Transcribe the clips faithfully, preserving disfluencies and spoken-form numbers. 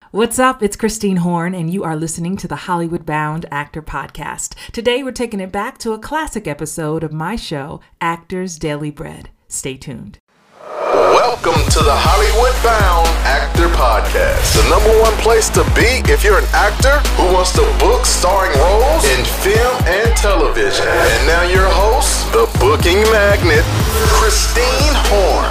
What's up? It's Christine Horn, and you are listening to the Hollywood Bound Actor Podcast. Today, we're taking it back to a classic episode of my show, Actors Daily Bread. Stay tuned. Welcome to the Hollywood Bound Actor Podcast, the number one place to be if you're an actor who wants to book starring roles in film and television. And now your host, the booking magnet, Christine Horn.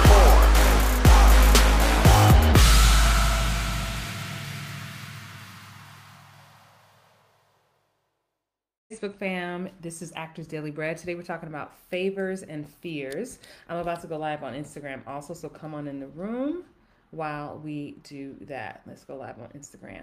Facebook fam, this is Actors Daily Bread. Today we're talking about favors and fears. I'm about to go live on Instagram also, so come on in the room while we do that. Let's go live on Instagram.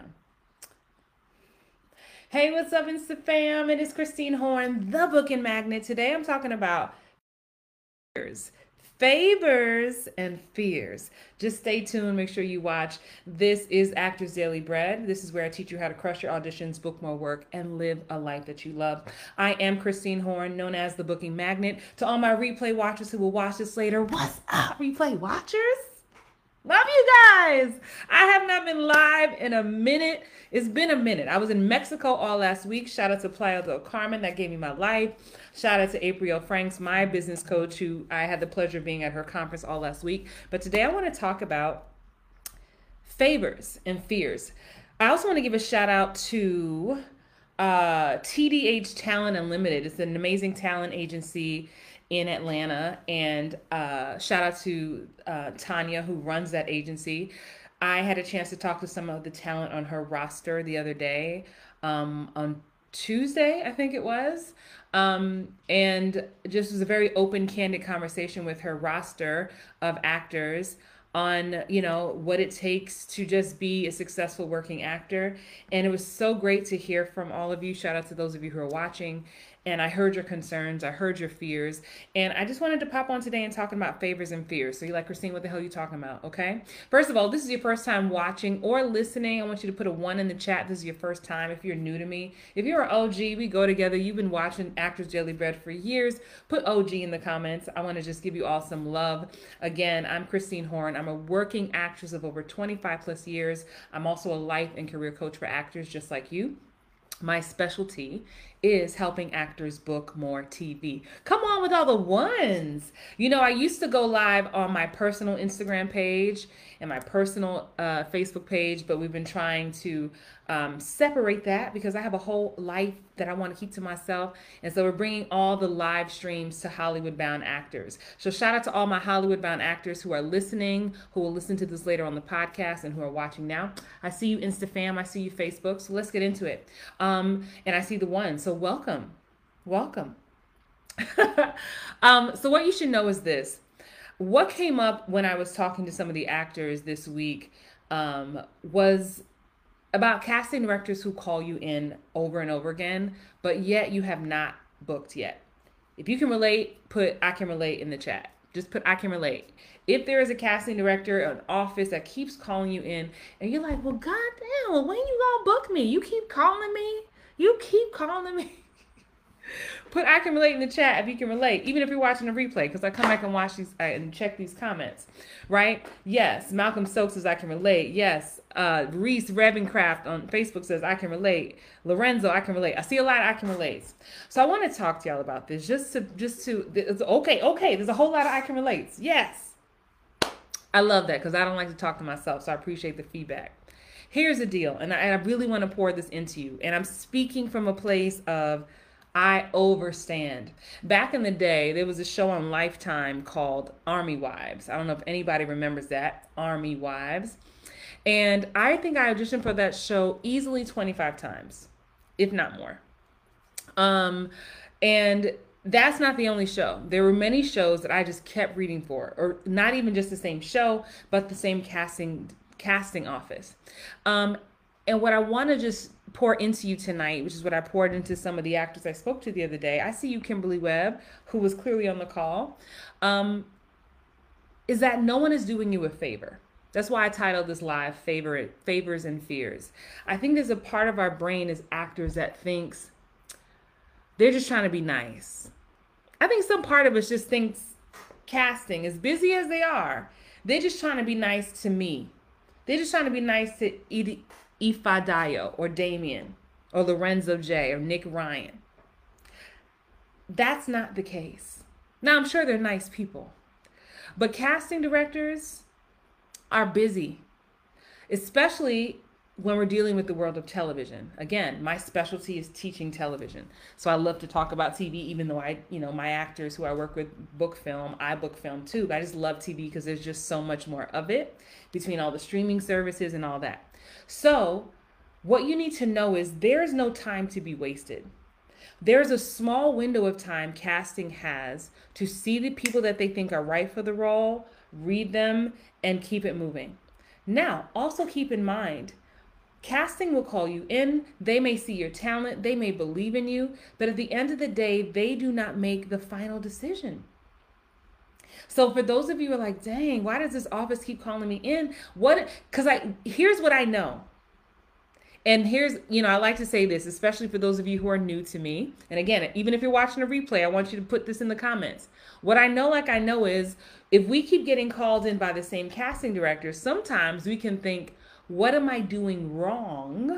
Hey, what's up, Insta fam? It is Christine Horn, the booking magnet. Today I'm talking about fears. Favors and fears. Just stay tuned. Make sure you watch. This is Actors Daily Bread. This is where I teach you how to crush your auditions, book more work, and live a life that you love. I am Christine Horn, known as the booking magnet. To all my replay watchers who will watch this later, what's up, replay watchers? Love you guys. I have not been live in a minute. It's been a minute. I was in Mexico all last week. Shout out to Playa del Carmen. That gave me my life. Shout out to April Franks, my business coach, who I had the pleasure of being at her conference all last week. But today I want to talk about favors and fears. I also want to give a shout out to uh, T D H Talent Unlimited. It's an amazing talent agency in Atlanta, and uh, shout out to uh, Tanya, who runs that agency. I had a chance to talk to some of the talent on her roster the other day, um, on Tuesday, I think it was, um, and just was a very open, candid conversation with her roster of actors on, you know, what it takes to just be a successful working actor. And it was so great to hear from all of you. Shout out to those of you who are watching. And I heard your concerns, I heard your fears, and I just wanted to pop on today and talking about favors and fears. So you're like, Christine, what the hell are you talking about? Okay. First of all, this is your first time watching or listening. I want you to put a one in the chat. This is your first time. If you're new to me, if you're an O G, we go together. You've been watching Actors Daily Bread for years. Put O G in the comments. I want to just give you all some love. Again, I'm Christine Horn. I'm a working actress of over twenty-five plus years. I'm also a life and career coach for actors just like you. My specialty is helping actors book more T V. Come on with all the ones. You know, I used to go live on my personal Instagram page and my personal uh, Facebook page, but we've been trying to um, separate that because I have a whole life that I want to keep to myself. And so we're bringing all the live streams to Hollywood Bound actors. So shout out to all my Hollywood Bound actors who are listening, who will listen to this later on the podcast, and who are watching now. I see you, InstaFam. I see you, Facebook. So let's get into it. Um, and I see the one. So welcome. Welcome. um, so what you should know is this. What came up when I was talking to some of the actors this week um, was about casting directors who call you in over and over again, but yet you have not booked yet. If you can relate, put I can relate in the chat. Just put I can relate. If there is a casting director, an office that keeps calling you in, and you're like, well, goddamn, when you gonna book me? You keep calling me. You keep calling me. Put I can relate in the chat if you can relate, even if you're watching a replay, because I come back and watch these uh, and check these comments, right? Yes, Malcolm Stokes says I can relate. Yes, uh, Reese Revencraft on Facebook says I can relate. Lorenzo, I can relate. I see a lot of I can relate. So I want to talk to y'all about this, just to, just to, it's okay, okay, there's a whole lot of I can relates. Yes, I love that because I don't like to talk to myself, so I appreciate the feedback. Here's the deal, and I, and I really want to pour this into you, and I'm speaking from a place of I overstand. Back in the day, there was a show on Lifetime called Army Wives. I don't know if anybody remembers that, Army Wives. And I think I auditioned for that show easily twenty-five times, if not more. Um, and that's not the only show. There were many shows that I just kept reading for, or not even just the same show, but the same casting casting office. Um, and what I want to just pour into you tonight, which is what I poured into some of the actors I spoke to the other day. I see you, Kimberly Webb, who was clearly on the call, um, is that no one is doing you a favor. That's why I titled this live favor, Favors and Fears. I think there's a part of our brain as actors that thinks they're just trying to be nice. I think some part of us just thinks casting, as busy as they are, they're just trying to be nice to me. They're just trying to be nice to Edie, Ifadayo or Damien or Lorenzo J or Nick Ryan. That's not the case. Now, I'm sure they're nice people, but casting directors are busy, especially when we're dealing with the world of television. Again, my specialty is teaching television. So I love to talk about T V, even though I, you know, my actors who I work with book film, I book film too. But I just love T V because there's just so much more of it between all the streaming services and all that. So what you need to know is there is no time to be wasted. There's a small window of time casting has to see the people that they think are right for the role, read them, and keep it moving. Now, also keep in mind, casting will call you in. They may see your talent. They may believe in you. But at the end of the day, they do not make the final decision. So for those of you who are like, dang, why does this office keep calling me in? What? Because I here's what I know. And here's, you know, I like to say this, especially for those of you who are new to me. And again, even if you're watching a replay, I want you to put this in the comments. What I know, like I know, is if we keep getting called in by the same casting director, sometimes we can think, what am I doing wrong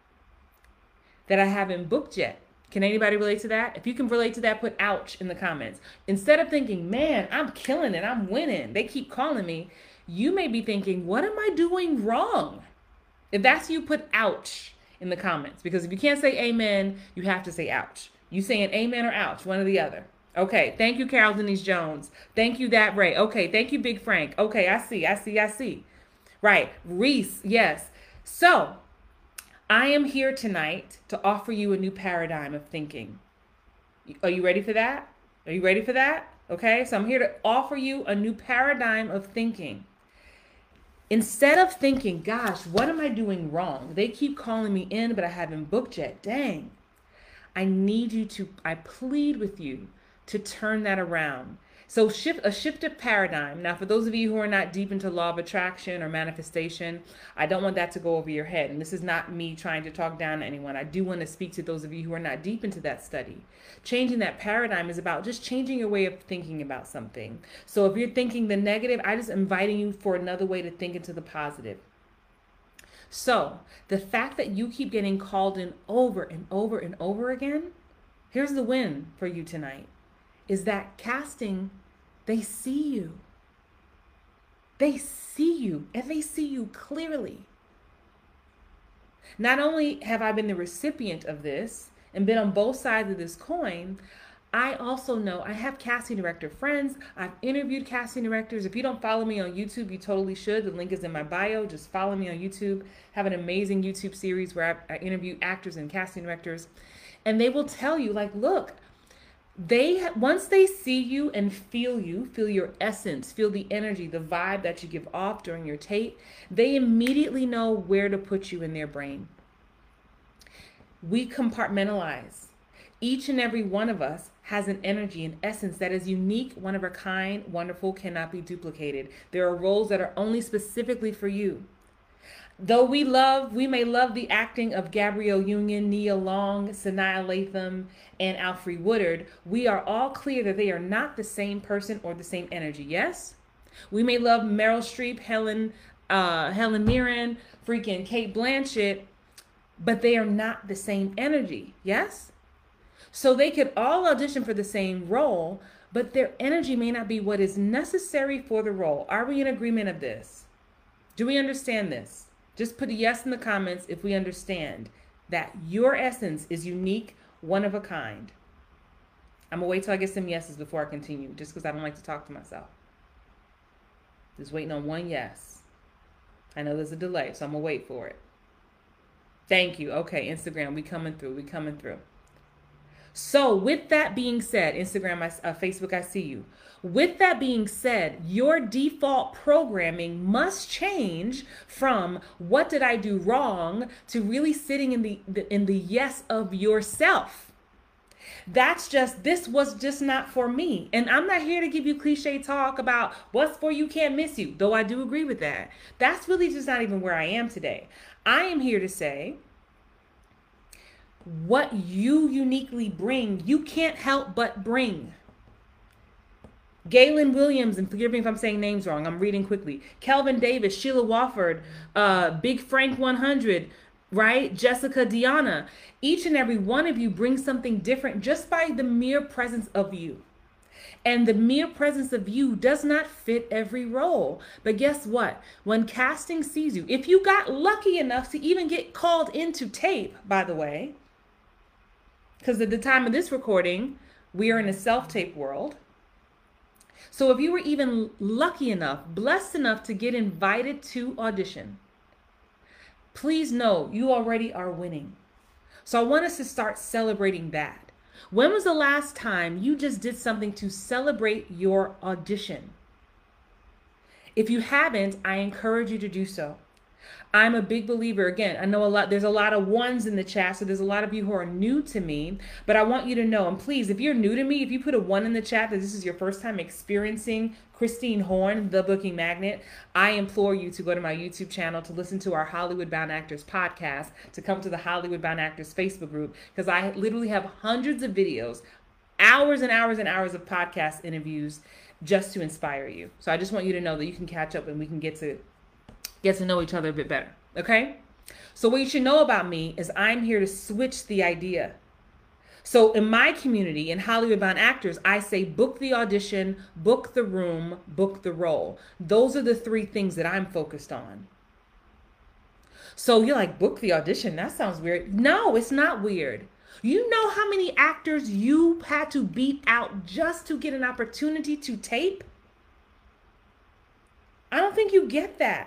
that I haven't booked yet? Can anybody relate to that? If you can relate to that, put ouch in the comments. Instead of thinking, man, I'm killing it, I'm winning, they keep calling me, you may be thinking, what am I doing wrong? If that's you, put ouch in the comments, because if you can't say amen, you have to say ouch. You saying amen or ouch, one or the other. Okay, thank you, Carol Denise Jones. Thank you, That Ray. Okay, thank you, Big Frank. Okay, I see, I see, I see. Right, Reese, yes. So, I am here tonight to offer you a new paradigm of thinking. Are you ready for that? Are you ready for that? Okay, so I'm here to offer you a new paradigm of thinking. Instead of thinking, gosh, what am I doing wrong? They keep calling me in, but I haven't booked yet. Dang. I need you to, I plead with you to turn that around. So shift a shift of paradigm. Now, for those of you who are not deep into law of attraction or manifestation, I don't want that to go over your head. And this is not me trying to talk down to anyone. I do want to speak to those of you who are not deep into that study. Changing that paradigm is about just changing your way of thinking about something. So if you're thinking the negative, I just inviting you for another way to think into the positive. So the fact that you keep getting called in over and over and over again, here's the win for you tonight, is that casting, they see you. They see you, and they see you clearly. Not only have I been the recipient of this and been on both sides of this coin, I also know I have casting director friends. I've interviewed casting directors. If you don't follow me on YouTube, you totally should. The link is in my bio. Just follow me on YouTube. I have an amazing YouTube series where I, I interview actors and casting directors. And they will tell you, like, look, they once they see you and feel you, feel your essence, feel the energy, the vibe that you give off during your tape, they immediately know where to put you in their brain. We compartmentalize. Each and every one of us has an energy, an essence that is unique, one of a kind, wonderful, cannot be duplicated. There are roles that are only specifically for you. Though we love, we may love the acting of Gabrielle Union, Nia Long, Sanaa Lathan, and Alfre Woodard, we are all clear that they are not the same person or the same energy, yes? We may love Meryl Streep, Helen, uh, Helen Mirren, freaking Cate Blanchett, but they are not the same energy, yes? So they could all audition for the same role, but their energy may not be what is necessary for the role. Are we in agreement of this? Do we understand this? Just put a yes in the comments if we understand that your essence is unique, one of a kind. I'm going to wait till I get some yeses before I continue, just because I don't like to talk to myself. Just waiting on one yes. I know there's a delay, so I'm going to wait for it. Thank you. Okay, Instagram, we coming through. We coming through. So with that being said, Instagram, uh, Facebook, I see you. With that being said, your default programming must change from what did I do wrong to really sitting in the, the in the yes of yourself. That's just, this was just not for me. And I'm not here to give you cliche talk about what's for you can't miss you, though I do agree with that. That's really just not even where I am today. I am here to say, what you uniquely bring, you can't help but bring. Galen Williams, and forgive me if I'm saying names wrong, I'm reading quickly. Kelvin Davis, Sheila Wofford, uh, Big Frank one hundred, right? Jessica, Deanna, each and every one of you brings something different just by the mere presence of you. And the mere presence of you does not fit every role. But guess what? When casting sees you, if you got lucky enough to even get called into tape, by the way, because at the time of this recording, we are in a self-tape world. So if you were even lucky enough, blessed enough to get invited to audition, please know you already are winning. So I want us to start celebrating that. When was the last time you just did something to celebrate your audition? If you haven't, I encourage you to do so. I'm a big believer. Again, I know a lot, there's a lot of ones in the chat, so there's a lot of you who are new to me, but I want you to know, and please, if you're new to me, if you put a one in the chat that this is your first time experiencing Christine Horn, The Booking Magnet, I implore you to go to my YouTube channel, to listen to our Hollywood Bound Actors podcast, to come to the Hollywood Bound Actors Facebook group, because I literally have hundreds of videos, hours and hours and hours of podcast interviews just to inspire you. So I just want you to know that you can catch up and we can get to get to know each other a bit better, okay? So what you should know about me is I'm here to switch the idea. So in my community, in Hollywood Bound Actors, I say book the audition, book the room, book the role. Those are the three things that I'm focused on. So you're like, book the audition? That sounds weird. No, it's not weird. You know how many actors you had to beat out just to get an opportunity to tape? I don't think you get that.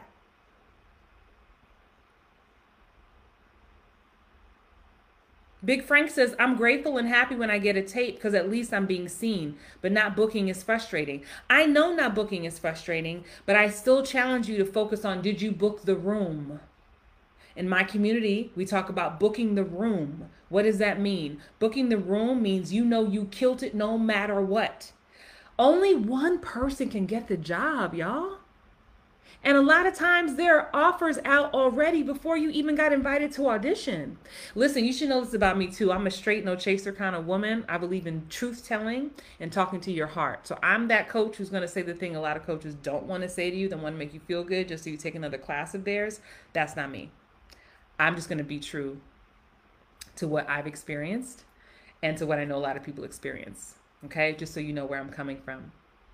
Big Frank says, I'm grateful and happy when I get a tape because at least I'm being seen, but not booking is frustrating. I know not booking is frustrating, but I still challenge you to focus on, did you book the room? In my community, we talk about booking the room. What does that mean? Booking the room means you know you killed it no matter what. Only one person can get the job, y'all. And a lot of times there are offers out already before you even got invited to audition. Listen, you should know this about me too. I'm a straight, no chaser kind of woman. I believe in truth telling and talking to your heart. So I'm that coach who's going to say the thing a lot of coaches don't want to say to you. They want to make you feel good just so you take another class of theirs. That's not me. I'm just going to be true to what I've experienced and to what I know a lot of people experience. Okay? Just so you know where I'm coming from.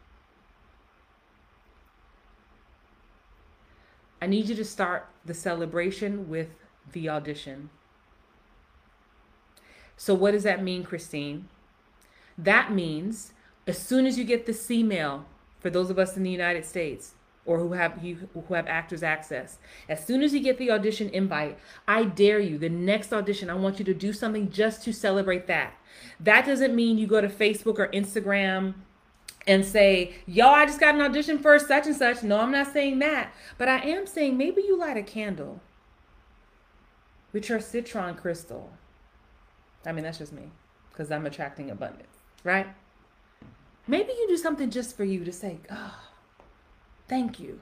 I need you to start the celebration with the audition. So what does that mean, Christine? That means as soon as you get the C-mail, for those of us in the United States or who have you who have Actors Access, as soon as you get the audition invite, I dare you, the next audition, I want you to do something just to celebrate that. That doesn't mean you go to Facebook or Instagram and say, yo, I just got an audition for such and such. No, I'm not saying that. But I am saying maybe you light a candle with your citron crystal. I mean, that's just me because I'm attracting abundance, right? Maybe you do something just for you to say, oh, thank you.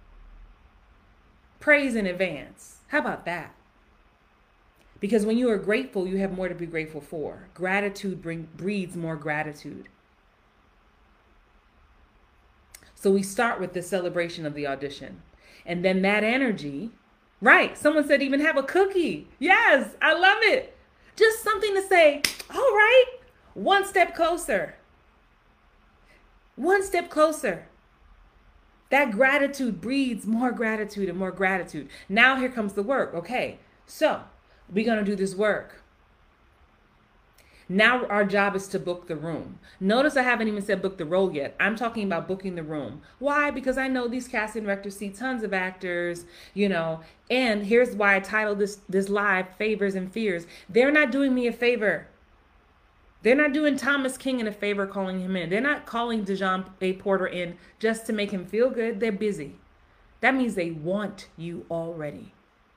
Praise in advance. How about that? Because when you are grateful, you have more to be grateful for. Gratitude bring, breeds more gratitude. So we start with the celebration of the audition. And then that energy, right? Someone said even have a cookie. Yes, I love it. Just something to say, all right, one step closer. One step closer. That gratitude breeds more gratitude and more gratitude. Now here comes the work. Okay, so we're going to do this work. Now our job is to book the room. Notice I haven't even said book the role yet. I'm talking about booking the room. Why? Because I know these casting directors see tons of actors, you know, and here's why I titled this, this live, Favors and Fears. They're not doing me a favor. They're not doing Thomas King a favor calling him in. They're not calling Dejon A. Porter in just to make him feel good. They're busy. That means they want you already.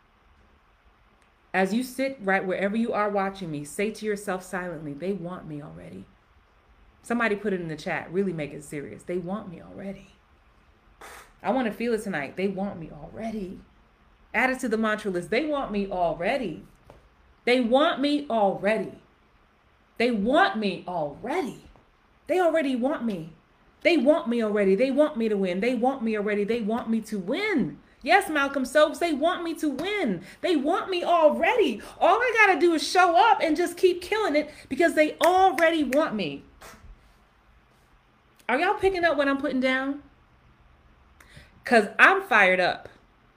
As you sit right wherever you are watching me, say to yourself silently, they want me already. Somebody put it in the chat. Really make it serious. They want me already. I want to feel it tonight. They want me already. Add it to the mantra list. They want me already. They want me already. They want me already. They already want me. They want me already. They want me to win. They want me already. They want me to win. Yes, Malcolm Stokes, they want me to win. They want me already. All I got to do is show up and just keep killing it because they already want me. Are y'all picking up what I'm putting down? Because I'm fired up.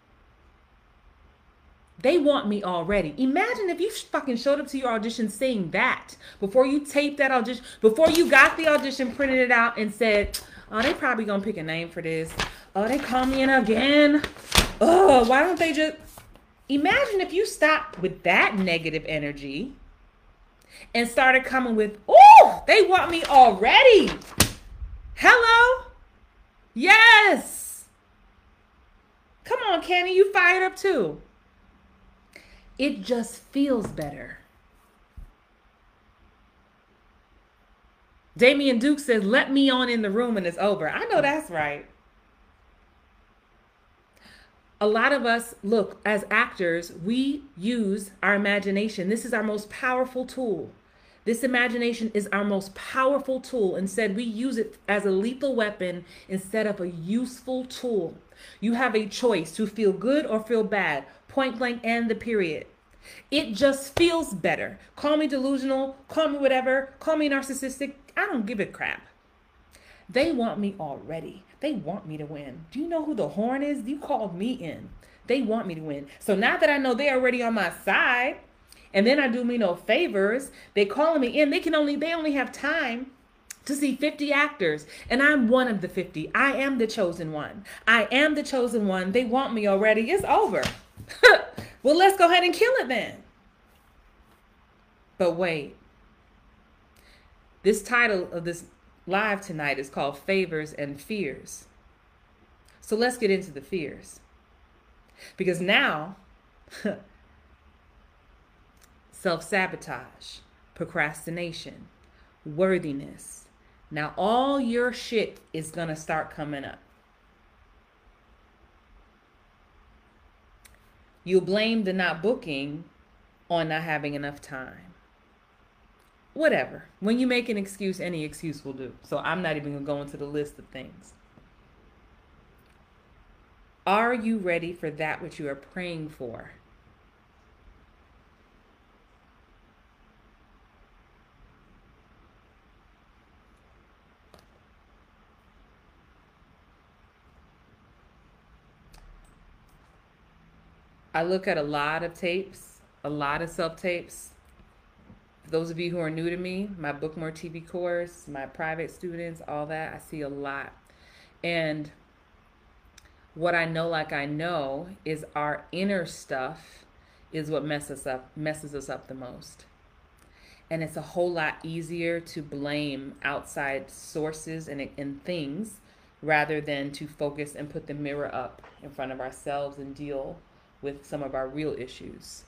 They want me already. Imagine if you fucking showed up to your audition saying that before you taped that audition, before you got the audition, printed it out and said, oh, they probably gonna pick a name for this. Oh, they call me in again. Oh, why don't they just... Imagine if you stopped with that negative energy and started coming with, oh, they want me already. Hello? Yes. Come on, Kenny, you fired up too. It just feels better. Damian Duke says, let me on in the room and it's over. I know that's right. A lot of us, look, as actors, we use our imagination. This is our most powerful tool. This imagination is our most powerful tool. Instead, we use it as a lethal weapon instead of a useful tool. You have a choice to feel good or feel bad. Point blank and the period. It just feels better. Call me delusional, call me whatever, call me narcissistic. I don't give a crap. They want me already. They want me to win. Do you know who the horn is? You called me in. They want me to win. So now that I know they're already on my side, and then I do me no favors, they calling me in. They can only, they only have time to see fifty actors, and I'm one of the fifty. I am the chosen one. I am the chosen one. They want me already. It's over. Well, let's go ahead and kill it then. But wait. This title of this live tonight is called Favors and Fears. So let's get into the fears. Because now, self-sabotage, procrastination, worthiness. Now all your shit is going to start coming up. You'll blame the not booking on not having enough time. Whatever. When you make an excuse, any excuse will do. So I'm not even going to go into the list of things. Are you ready for that which you are praying for? I look at a lot of tapes, a lot of self-tapes. For those of you who are new to me, my Book More T V course, my private students, all that, I see a lot. And what I know like I know is our inner stuff is what messes up, messes us up the most. And it's a whole lot easier to blame outside sources and, and things rather than to focus and put the mirror up in front of ourselves and deal with some of our real issues.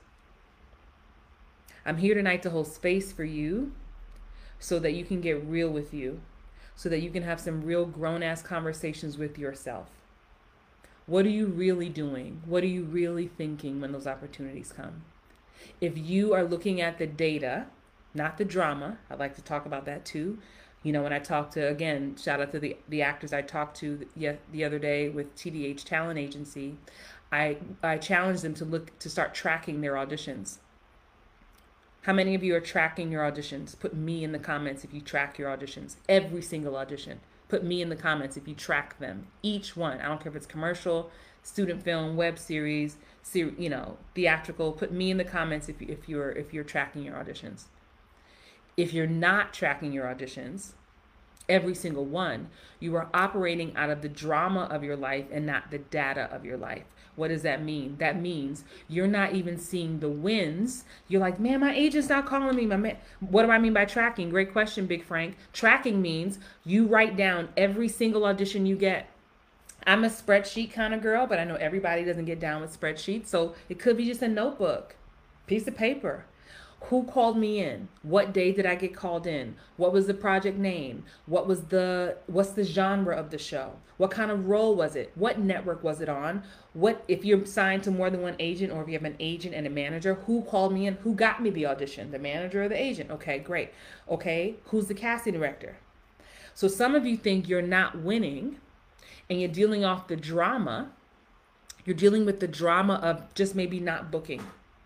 I'm here tonight to hold space for you so that you can get real with you, so that you can have some real grown-ass conversations with yourself. What are you really doing? What are you really thinking when those opportunities come? If you are looking at the data, not the drama, I'd like to talk about that too. You know, when I talked to, again, shout out to the, the actors I talked to the, the other day with T D H Talent Agency, I, I challenged them to look, to start tracking their auditions. How many of you are tracking your auditions? Put me in the comments if you track your auditions. Every single audition. Put me in the comments if you track them. Each one. I don't care if it's commercial, student film, web series, ser you know, theatrical. Put me in the comments if, if, you're, if you're tracking your auditions. If you're not tracking your auditions, every single one, you are operating out of the drama of your life and not the data of your life. What does that mean? That means you're not even seeing the wins. You're like, man, my agent's not calling me. My man. What do I mean by tracking? Great question, Big Frank. Tracking means you write down every single audition you get. I'm a spreadsheet kind of girl, but I know everybody doesn't get down with spreadsheets. So it could be just a notebook, piece of paper. Who called me in? What day did I get called in? What was the project name? What was the, what's the genre of the show? What kind of role was it? What network was it on? What, if you're signed to more than one agent, or if you have an agent and a manager, who called me in? Who got me the audition? The manager or the agent? Okay, great. Okay, who's the casting director? So some of you think you're not winning and you're dealing off the drama. You're dealing with the drama of just maybe not booking.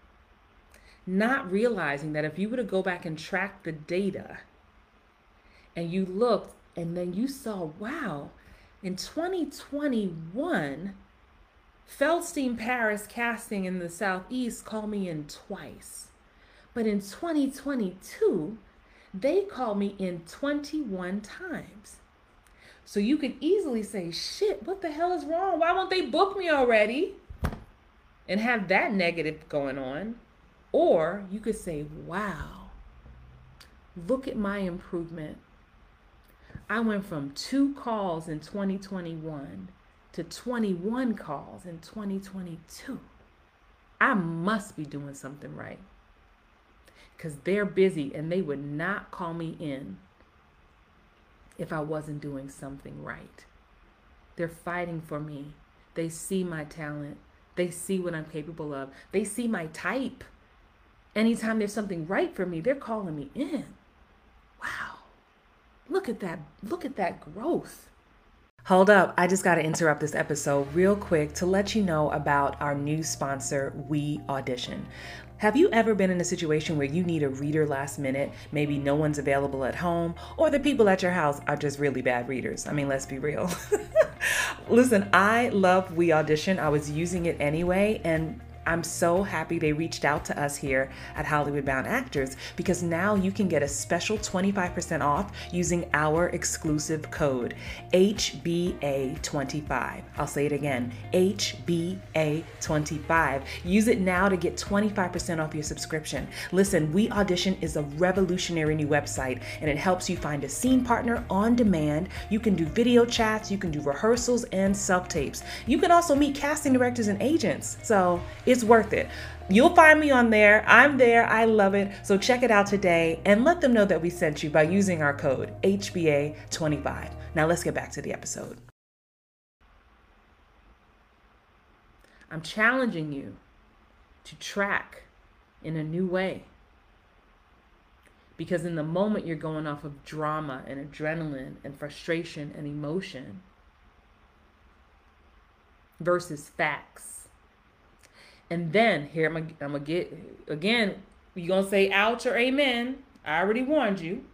Not realizing that if you were to go back and track the data and you looked and then you saw, wow, in twenty twenty-one, Feldstein Paris Casting in the Southeast called me in twice. But in twenty twenty-two, they called me in twenty-one times. So you could easily say, shit, what the hell is wrong? Why won't they book me already? And have that negative going on. Or you could say, wow, look at my improvement. I went from two calls in twenty twenty-one to twenty-one calls in twenty twenty-two. I must be doing something right. Because they're busy and they would not call me in if I wasn't doing something right. They're fighting for me. They see my talent. They see what I'm capable of. They see my type. Anytime there's something right for me, they're calling me in. Wow. Look at that. Look at that growth. Hold up. I just got to interrupt this episode real quick to let you know about our new sponsor, We Audition. Have you ever been in a situation where you need a reader last minute? Maybe no one's available at home, or the people at your house are just really bad readers. I mean, let's be real. Listen, I love We Audition. I was using it anyway, and I'm so happy they reached out to us here at Hollywood Bound Actors, because now you can get a special twenty-five percent off using our exclusive code, H B A twenty-five. I'll say it again, H B A twenty-five. Use it now to get twenty-five percent off your subscription. Listen, We Audition is a revolutionary new website, and it helps you find a scene partner on demand. You can do video chats, you can do rehearsals and self-tapes. You can also meet casting directors and agents. So it's worth it. You'll find me on there. I'm there. I love it. So check it out today and let them know that we sent you by using our code H B A twenty-five. Now let's get back to the episode. I'm challenging you to track in a new way. Because in the moment you're going off of drama and adrenaline and frustration and emotion versus facts. And then here I'm gonna, I'm gonna get, again, you're gonna say ouch or amen. I already warned you.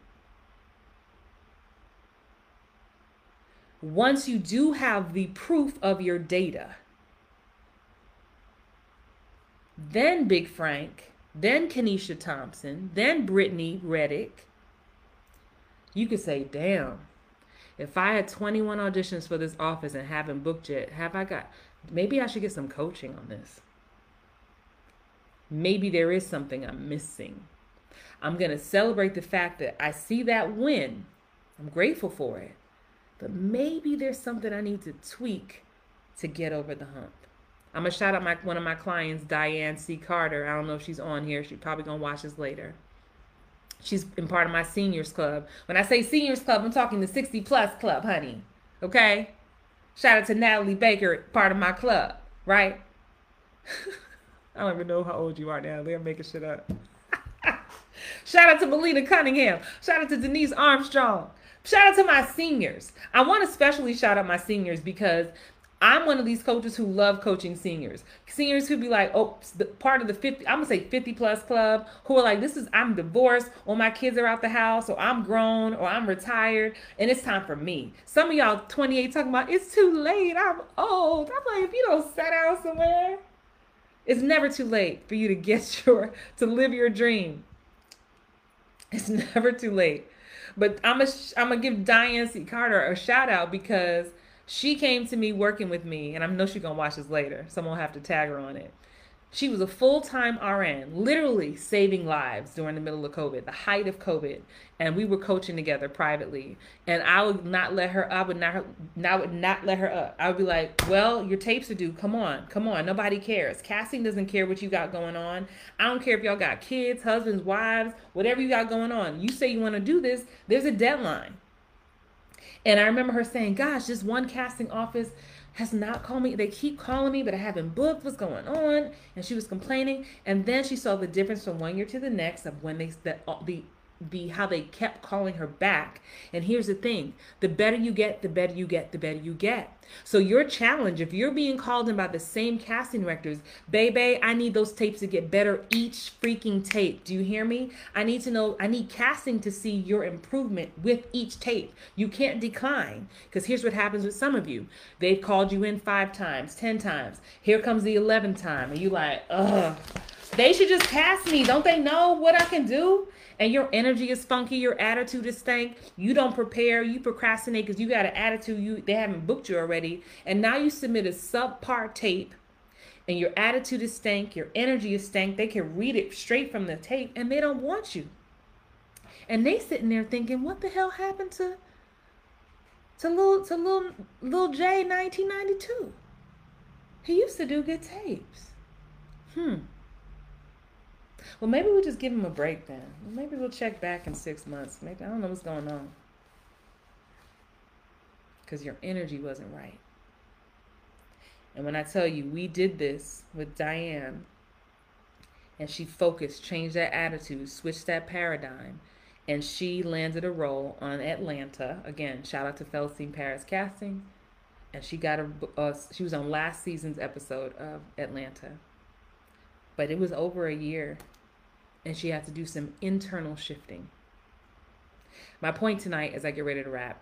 Once you do have the proof of your data, then Big Frank, then Kenesha Thompson, then Brittany Reddick, you could say, damn, if I had twenty-one auditions for this office and haven't booked yet, have I got, maybe I should get some coaching on this. Maybe there is something I'm missing. I'm going to celebrate the fact that I see that win. I'm grateful for it. But maybe there's something I need to tweak to get over the hump. I'm going to shout out my, one of my clients, Diane C. Carter. I don't know if she's on here. She's probably going to watch this later. She's been part of my seniors club. When I say seniors club, I'm talking the sixty plus club, honey. Okay? Shout out to Natalie Baker, part of my club, right? I don't even know how old you are now. They're making shit up. Shout out to Melina Cunningham. Shout out to Denise Armstrong. Shout out to my seniors. I want to especially shout out my seniors because I'm one of these coaches who love coaching seniors. Seniors who be like, oh, the part of the fifty, I'm going to say fifty plus club, who are like, this is, I'm divorced, or my kids are out the house, or I'm grown, or I'm retired, and it's time for me. Some of y'all twenty-eight talking about, it's too late, I'm old. I'm like, if you don't sit down somewhere, it's never too late for you to get your, to live your dream. It's never too late. But I'm going to I'm gonna give Diane C. Carter a shout out because she came to me working with me, and I know she's going to watch this later. Someone will have to tag her on it. She was a full-time R N, literally saving lives during the middle of COVID, the height of COVID. And we were coaching together privately. And I would not let her, I would not, I would not let her up. I would be like, well, your tapes are due. Come on, come on. Nobody cares. Casting doesn't care what you got going on. I don't care if y'all got kids, husbands, wives, whatever you got going on. You say you want to do this, there's a deadline. And I remember her saying, gosh, this one casting office has not called me. They keep calling me, but I haven't booked. What's going on? And she was complaining. And then she saw the difference from one year to the next of when they, the, the be how they kept calling her back. And here's the thing, the better you get, the better you get, the better you get. So your challenge, if you're being called in by the same casting directors, baby, I need those tapes to get better each freaking tape. Do you hear me? I need to know, I need casting to see your improvement with each tape. You can't decline, because here's what happens with some of you. They've called you in five times, ten times. Here comes the eleventh time. And you like, ugh, they should just cast me. Don't they know what I can do? And your energy is funky, your attitude is stank. You don't prepare, you procrastinate because you got an attitude, you they haven't booked you already. And now you submit a subpar tape and your attitude is stank, your energy is stank. They can read it straight from the tape and they don't want you. And they sitting there thinking, what the hell happened to to little to little little J nineteen ninety-two? He used to do good tapes. Hmm. Well, maybe we'll just give him a break then. Maybe we'll check back in six months. Maybe, I don't know what's going on. Because your energy wasn't right. And when I tell you, we did this with Diane, and she focused, changed that attitude, switched that paradigm, and she landed a role on Atlanta. Again, shout out to Felicine Paris Casting. And she got a, uh, she was on last season's episode of Atlanta. But it was over a year. And she had to do some internal shifting. My point tonight, as I get ready to wrap,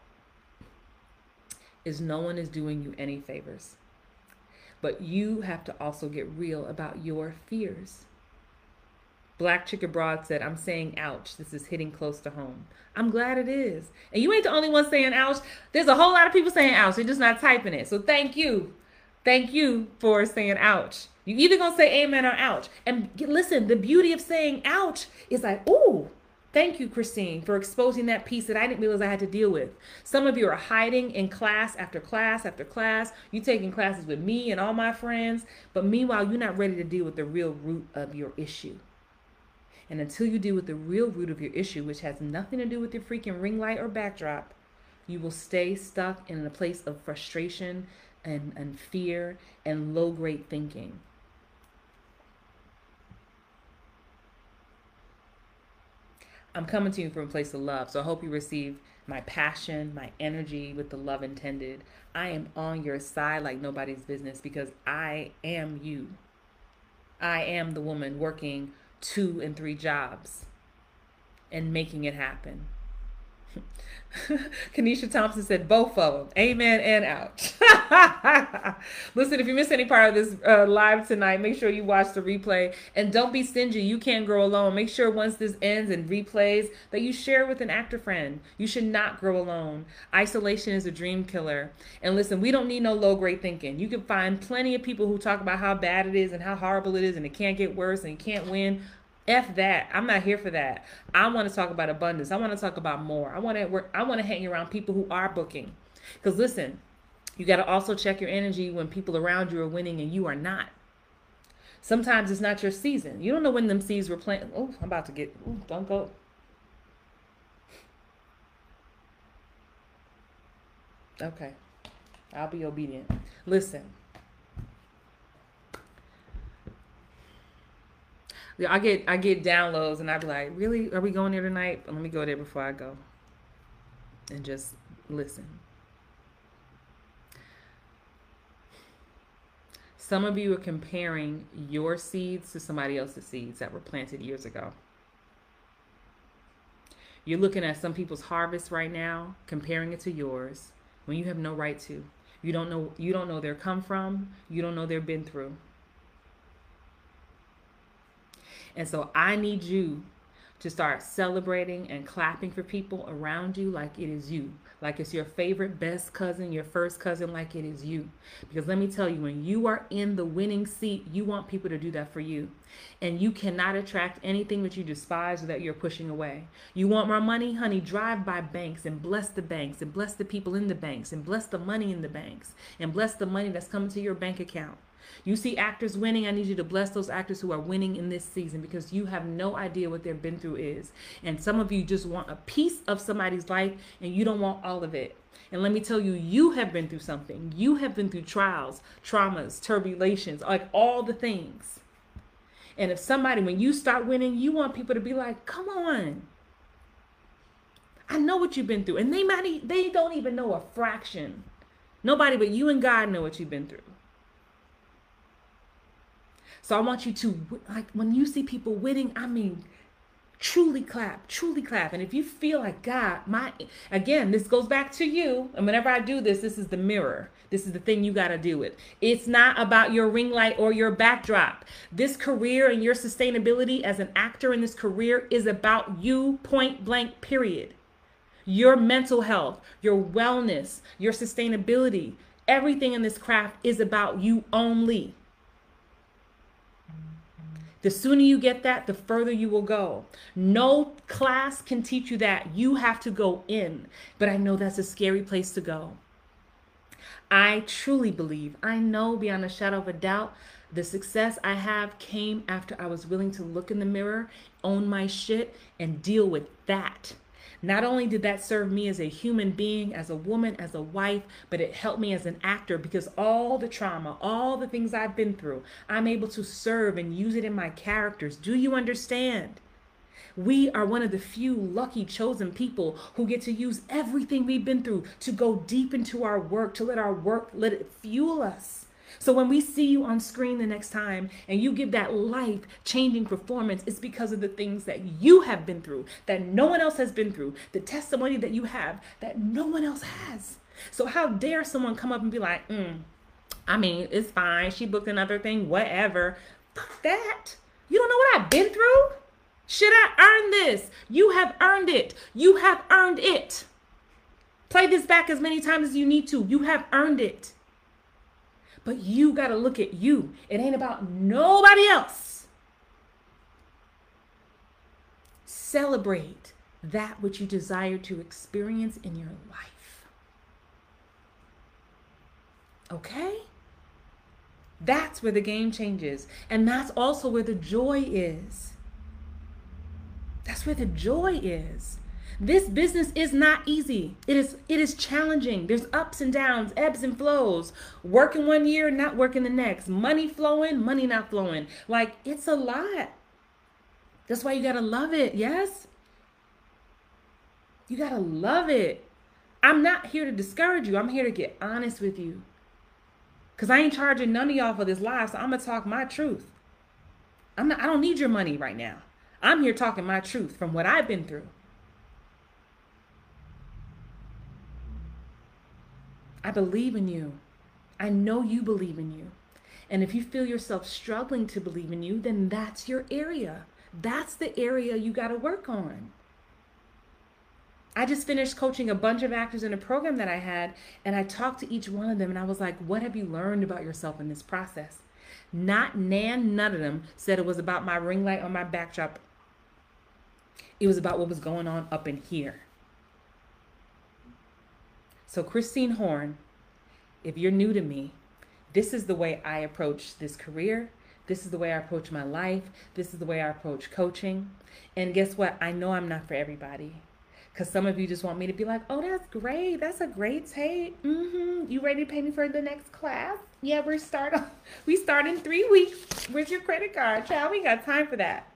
is no one is doing you any favors. But you have to also get real about your fears. Black Chick Abroad said, I'm saying ouch. This is hitting close to home. I'm glad it is. And you ain't the only one saying ouch. There's a whole lot of people saying ouch. They're just not typing it. So thank you. Thank you for saying ouch. You either gonna say amen or ouch. And listen, the beauty of saying ouch is like, ooh, thank you, Christine, for exposing that piece that I didn't realize I had to deal with. Some of you are hiding in class after class after class. You taking classes with me and all my friends, but meanwhile, you're not ready to deal with the real root of your issue. And until you deal with the real root of your issue, which has nothing to do with your freaking ring light or backdrop, you will stay stuck in a place of frustration and, and fear and low-grade thinking. I'm coming to you from a place of love, so I hope you receive my passion, my energy with the love intended. I am on your side like nobody's business because I am you. I am the woman working two and three jobs and making it happen. Kanisha Thompson said both of them. Amen and ouch. Listen, if you missed any part of this uh, live tonight, make sure you watch the replay. And don't be stingy. You can't grow alone. Make sure once this ends and replays that you share with an actor friend. You should not grow alone. Isolation is a dream killer. And listen, we don't need no low-grade thinking. You can find plenty of people who talk about how bad it is and how horrible it is and it can't get worse and you can't win. F that. I'm not here for that. I want to talk about abundance. I want to talk about more. I want to work. I want to hang around people who are booking. Because listen, you got to also check your energy when people around you are winning and you are not. Sometimes it's not your season. You don't know when them seeds were planted. Oh, I'm about to get, ooh, don't go. Okay. I'll be obedient. Listen. I get I get downloads and I be like, really? Are we going there tonight? Let me go there before I go. And just listen. Some of you are comparing your seeds to somebody else's seeds that were planted years ago. You're looking at some people's harvest right now, comparing it to yours, when you have no right to. You don't know you don't know their come from, you don't know their been through. And so I need you to start celebrating and clapping for people around you like it is you. Like it's your favorite best cousin, your first cousin, like it is you. Because let me tell you, when you are in the winning seat, you want people to do that for you. And you cannot attract anything that you despise or that you're pushing away. You want more money? Honey, drive by banks and bless the banks and bless the people in the banks and bless the money in the banks and bless the money that's coming to your bank account. You see actors winning, I need you to bless those actors who are winning in this season because you have no idea what they've been through is. And some of you just want a piece of somebody's life and you don't want all of it. And let me tell you, you have been through something. You have been through trials, traumas, turbulations, like all the things. And if somebody, when you start winning, you want people to be like, come on. I know what you've been through. And they might, they don't even know a fraction. Nobody but you and God know what you've been through. So I want you to, like, when you see people winning, I mean, truly clap, truly clap. And if you feel like, God, my, again, this goes back to you. And whenever I do this, this is the mirror. This is the thing you got to do it. It's not about your ring light or your backdrop. This career and your sustainability as an actor in this career is about you, point blank, period. Your mental health, your wellness, your sustainability, everything in this craft is about you only. The sooner you get that, the further you will go. No class can teach you that. You have to go in. But I know that's a scary place to go. I truly believe, I know beyond a shadow of a doubt, the success I have came after I was willing to look in the mirror, own my shit, and deal with that. Not only did that serve me as a human being, as a woman, as a wife, but it helped me as an actor because all the trauma, all the things I've been through, I'm able to serve and use it in my characters. Do you understand? We are one of the few lucky chosen people who get to use everything we've been through to go deep into our work, to let our work, let it fuel us. So when we see you on screen the next time and you give that life-changing performance, it's because of the things that you have been through, that no one else has been through, the testimony that you have that no one else has. So how dare someone come up and be like, mm, I mean, it's fine. She booked another thing, whatever. Fuck that. You don't know what I've been through? Should I earn this? You have earned it. You have earned it. Play this back as many times as you need to. You have earned it. But you got to look at you. It ain't about nobody else. Celebrate that which you desire to experience in your life. Okay? That's where the game changes. And that's also where the joy is. That's where the joy is. This business is not easy. It is it is challenging. There's ups and downs, ebbs and flows. Working one year, not working the next. Money flowing, money not flowing. Like, it's a lot. That's why you got to love it, yes? You got to love it. I'm not here to discourage you. I'm here to get honest with you. Because I ain't charging none of y'all for this live, so I'm going to talk my truth. I'm not, I don't need your money right now. I'm here talking my truth from what I've been through. I believe in you. I know you believe in you. And if you feel yourself struggling to believe in you, then that's your area. That's the area you got to work on. I just finished coaching a bunch of actors in a program that I had, and I talked to each one of them, and I was like, what have you learned about yourself in this process? Not nan, none of them said it was about my ring light or my backdrop. It was about what was going on up in here. So Christine Horn, if you're new to me, this is the way I approach this career. This is the way I approach my life. This is the way I approach coaching. And guess what? I know I'm not for everybody. Because some of you just want me to be like, oh, that's great. That's a great tape. Mm-hmm. You ready to pay me for the next class? Yeah, we're start. We start in three weeks. Where's your credit card, child? We got time for that.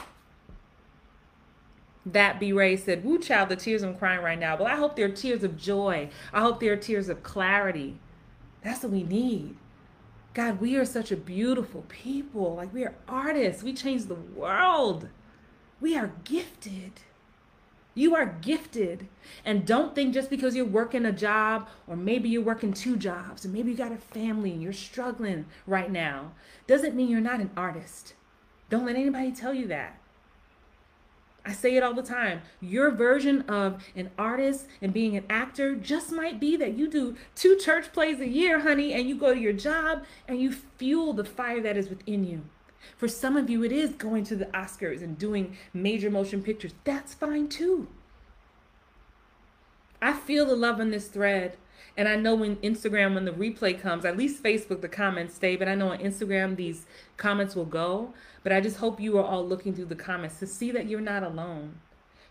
That B. Ray said, woo, child, the tears I'm crying right now. Well, I hope they're tears of joy. I hope they're tears of clarity. That's what we need. God, we are such a beautiful people. Like, we are artists. We change the world. We are gifted. You are gifted. And don't think just because you're working a job, or maybe you're working two jobs, or maybe you got a family and you're struggling right now, doesn't mean you're not an artist. Don't let anybody tell you that. I say it all the time. Your version of an artist and being an actor just might be that you do two church plays a year, honey, and you go to your job and you fuel the fire that is within you. For some of you, it is going to the Oscars and doing major motion pictures. That's fine too. I feel the love on this thread. And I know when Instagram, when the replay comes, at least Facebook, the comments stay, but I know on Instagram, these comments will go. But I just hope you are all looking through the comments to see that you're not alone.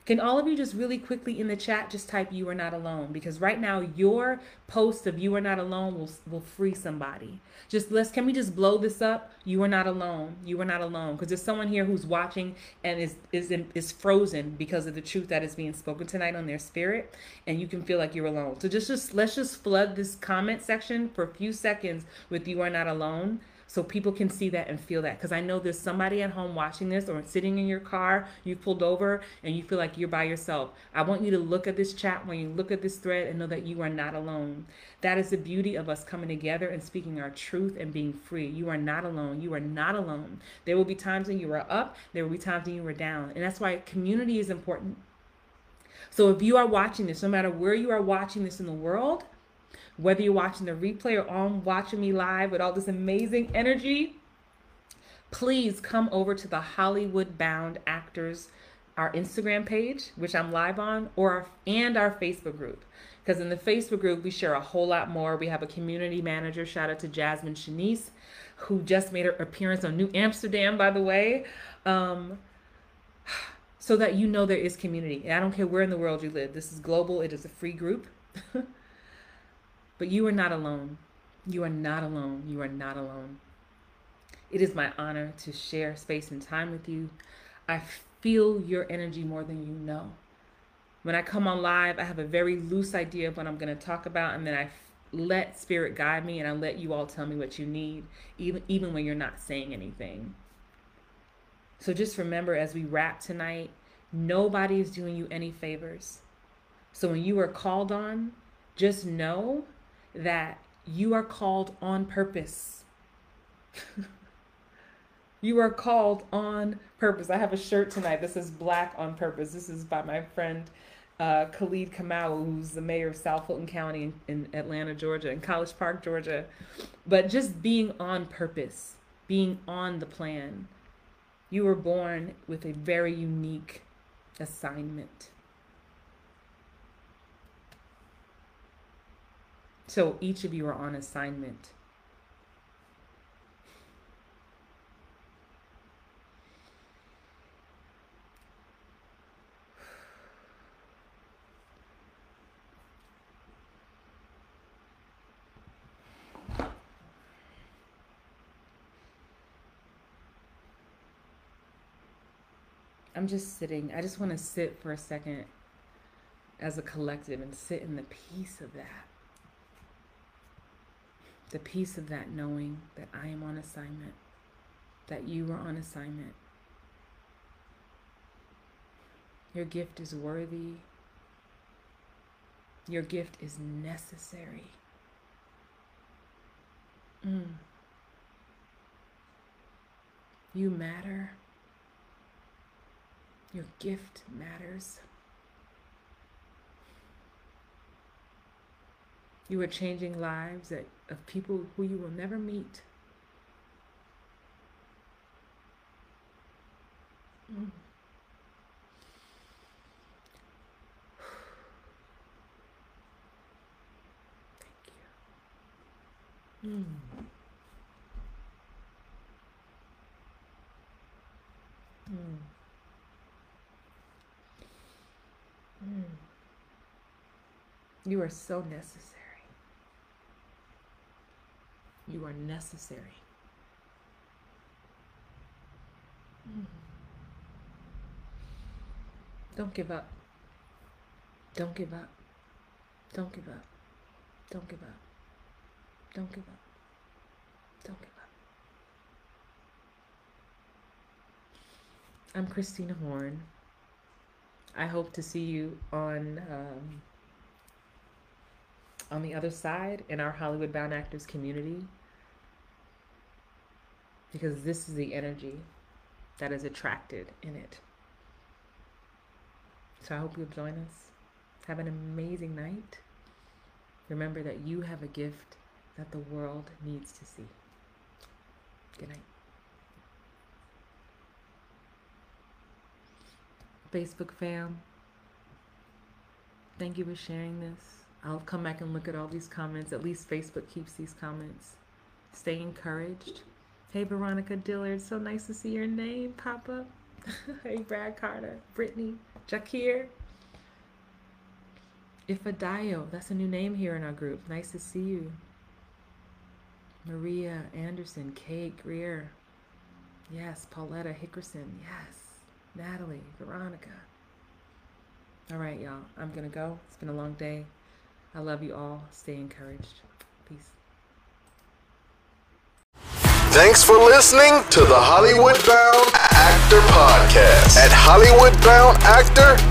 Can all of you just really quickly in the chat just type "you are not alone"? Because right now your post of "you are not alone" will will free somebody. Just let's can we just blow this up? You are not alone. You are not alone. Because there's someone here who's watching and is is in, is frozen because of the truth that is being spoken tonight on their spirit, and you can feel like you're alone. So just just let's just flood this comment section for a few seconds with "you are not alone." So people can see that and feel that. Because I know there's somebody at home watching this or sitting in your car, you pulled over and you feel like you're by yourself. I want you to look at this chat when you look at this thread and know that you are not alone. That is the beauty of us coming together and speaking our truth and being free. You are not alone. You are not alone. There will be times when you are up. There will be times when you are down. And that's why community is important. So if you are watching this, no matter where you are watching this in the world, whether you're watching the replay or on watching me live with all this amazing energy, please come over to the Hollywood Bound Actors, our Instagram page, which I'm live on, or our, and our Facebook group. Because in the Facebook group, we share a whole lot more. We have a community manager. Shout out to Jasmine Shanice, who just made her appearance on New Amsterdam, by the way. Um, so that you know there is community. And I don't care where in the world you live. This is global. It is a free group. But you are not alone. You are not alone. You are not alone. It is my honor to share space and time with you. I feel your energy more than you know. When I come on live, I have a very loose idea of what I'm going to talk about, and then I let spirit guide me, and I let you all tell me what you need, even, even when you're not saying anything. So just remember, as we wrap tonight, nobody is doing you any favors. So when you are called on, just know that you are called on purpose. You are called on purpose. I have a shirt tonight that says "Black on Purpose." This is by my friend uh, Khalid Kamau, who's the mayor of South Fulton County in, in Atlanta, Georgia, in College Park, Georgia. But just being on purpose, being on the plan. You were born with a very unique assignment. So each of you are on assignment. I'm just sitting. I just want to sit for a second as a collective and sit in the peace of that. The peace of that knowing that I am on assignment, that you are on assignment. Your gift is worthy. Your gift is necessary. Mm. You matter. Your gift matters. You are changing lives that, of people who you will never meet. Mm. Thank you. Mm. Mm. Mm. You are so necessary. You are necessary. Mm. Don't give up. Don't give up. Don't give up. Don't give up. Don't give up. Don't give up. I'm Christina Horn. I hope to see you on um, on the other side in our Hollywood Bound Actors community, because this is the energy that is attracted in it. So I hope you'll join us. Have an amazing night. Remember that you have a gift that the world needs to see. Good night. Facebook fam, thank you for sharing this. I'll come back and look at all these comments. At least Facebook keeps these comments. Stay encouraged. Hey, Veronica Dillard, so nice to see your name pop up. Hey, Brad Carter, Brittany, Jakir. Ifadayo, that's a new name here in our group. Nice to see you. Maria Anderson, Kate Greer. Yes, Pauletta Hickerson. Yes. Natalie, Veronica. All right, y'all. I'm going to go. It's been a long day. I love you all. Stay encouraged. Peace. Thanks for listening to the Hollywood Bound Actor Podcast at hollywood bound actor